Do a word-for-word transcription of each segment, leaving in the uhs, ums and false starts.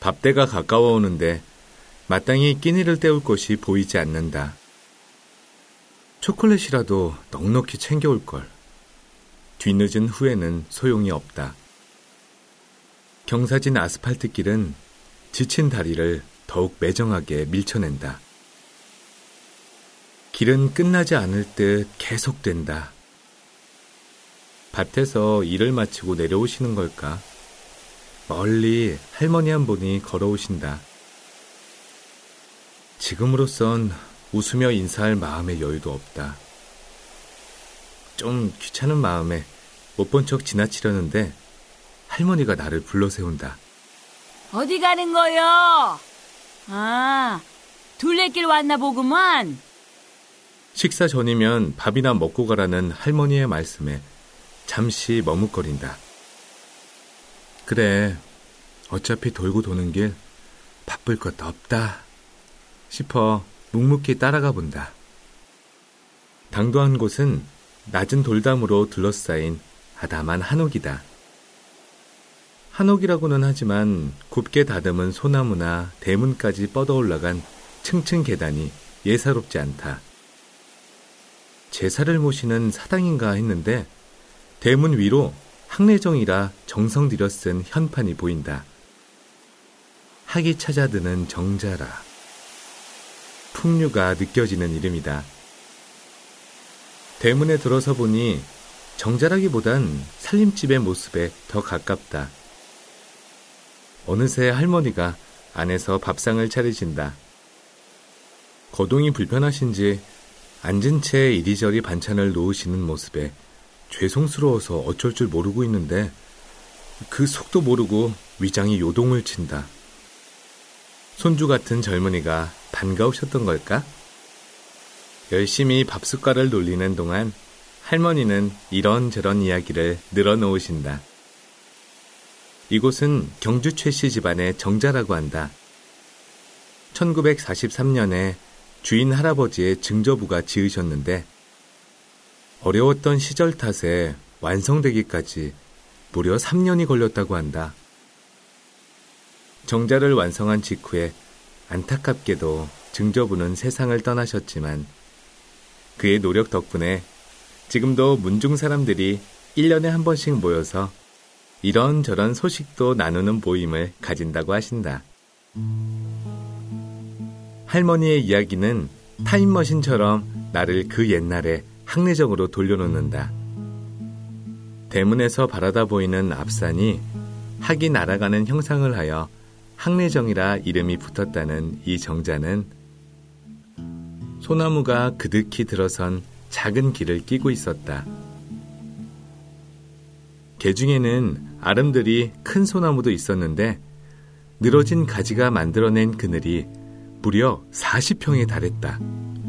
밥때가 가까워 오는데 마땅히 끼니를 때울 곳이 보이지 않는다. 초콜릿이라도 넉넉히 챙겨올 걸. 뒤늦은 후회는 소용이 없다. 경사진 아스팔트 길은 지친 다리를 더욱 매정하게 밀쳐낸다. 길은 끝나지 않을 듯 계속된다. 밭에서 일을 마치고 내려오시는 걸까? 멀리 할머니 한 분이 걸어오신다. 지금으로선 웃으며 인사할 마음의 여유도 없다. 좀 귀찮은 마음에 못 본 척 지나치려는데 할머니가 나를 불러 세운다. 어디 가는 거요? 아, 둘레길 왔나 보구만. 식사 전이면 밥이나 먹고 가라는 할머니의 말씀에 잠시 머뭇거린다. 그래, 어차피 돌고 도는 길 바쁠 것도 없다 싶어 묵묵히 따라가 본다. 당도한 곳은 낮은 돌담으로 둘러싸인 아담한 한옥이다. 한옥이라고는 하지만 곱게 다듬은 소나무나 대문까지 뻗어올라간 층층 계단이 예사롭지 않다. 제사를 모시는 사당인가 했는데 대문 위로 항례정이라 정성 들여 쓴 현판이 보인다. 학이 찾아드는 정자라. 풍류가 느껴지는 이름이다. 대문에 들어서 보니 정자라기보단 살림집의 모습에 더 가깝다. 어느새 할머니가 안에서 밥상을 차리신다. 거동이 불편하신지 앉은 채 이리저리 반찬을 놓으시는 모습에 죄송스러워서 어쩔 줄 모르고 있는데 그 속도 모르고 위장이 요동을 친다. 손주 같은 젊은이가 반가우셨던 걸까? 열심히 밥숟가락을 놀리는 동안 할머니는 이런저런 이야기를 늘어놓으신다. 이곳은 경주 최씨 집안의 정자라고 한다. 천구백사십삼 년에 주인 할아버지의 증조부가 지으셨는데 어려웠던 시절 탓에 완성되기까지 무려 삼 년이 걸렸다고 한다. 정자를 완성한 직후에 안타깝게도 증조부는 세상을 떠나셨지만 그의 노력 덕분에 지금도 문중 사람들이 일 년에 한 번씩 모여서 이런저런 소식도 나누는 모임을 가진다고 하신다. 할머니의 이야기는 타임머신처럼 나를 그 옛날에 항례정으로 돌려놓는다. 대문에서 바라다 보이는 앞산이 학이 날아가는 형상을 하여 항례정이라 이름이 붙었다는 이 정자는 소나무가 그득히 들어선 작은 길을 끼고 있었다. 개중에는 아름드리 큰 소나무도 있었는데 늘어진 가지가 만들어낸 그늘이 무려 사십 평에 달했다.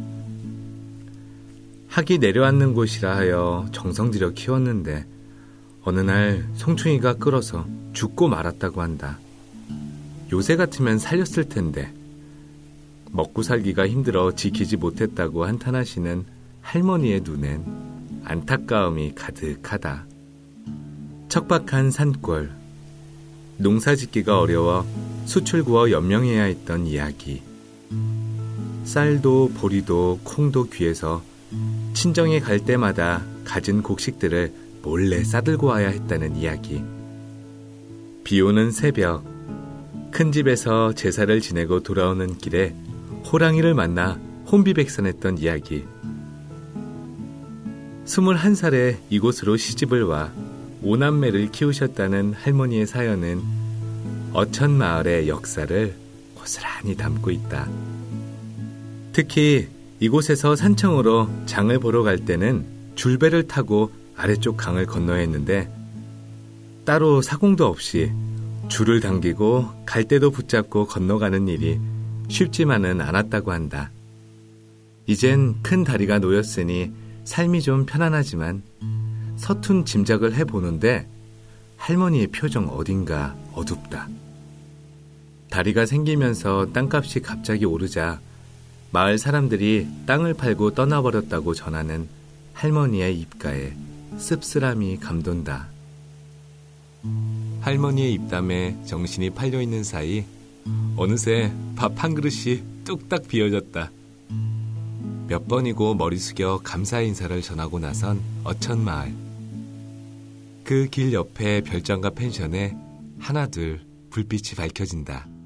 학이 내려앉는 곳이라 하여 정성 들여 키웠는데 어느 날 송충이가 끌어서 죽고 말았다고 한다. 요새 같으면 살렸을 텐데 먹고 살기가 힘들어 지키지 못했다고 한탄하시는 할머니의 눈엔 안타까움이 가득하다. 척박한 산골, 농사짓기가 어려워 수출 구워 연명해야 했던 이야기. 쌀도 보리도 콩도 귀해서 친정에 갈 때마다 갖은 곡식들을 몰래 싸들고 와야 했다는 이야기. 비오는 새벽, 큰 집에서 제사를 지내고 돌아오는 길에 호랑이를 만나 혼비백산했던 이야기. 스물한 살에 이곳으로 시집을 와 오남매를 키우셨다는 할머니의 사연은 어천마을의 역사를 고스란히 담고 있다. 특히 이곳에서 산청으로 장을 보러 갈 때는 줄배를 타고 아래쪽 강을 건너야 했는데 따로 사공도 없이 줄을 당기고 갈대도 붙잡고 건너가는 일이 쉽지만은 않았다고 한다. 이젠 큰 다리가 놓였으니 삶이 좀 편안하지만 서툰 짐작을 해보는데 할머니의 표정 어딘가 어둡다. 다리가 생기면서 땅값이 갑자기 오르자 마을 사람들이 땅을 팔고 떠나버렸다고 전하는 할머니의 입가에 씁쓸함이 감돈다. 할머니의 입담에 정신이 팔려있는 사이 어느새 밥 한 그릇이 뚝딱 비워졌다. 몇 번이고 머리 숙여 감사 인사를 전하고 나선 어천마을. 그 길 옆에 별장과 펜션에 하나둘 불빛이 밝혀진다.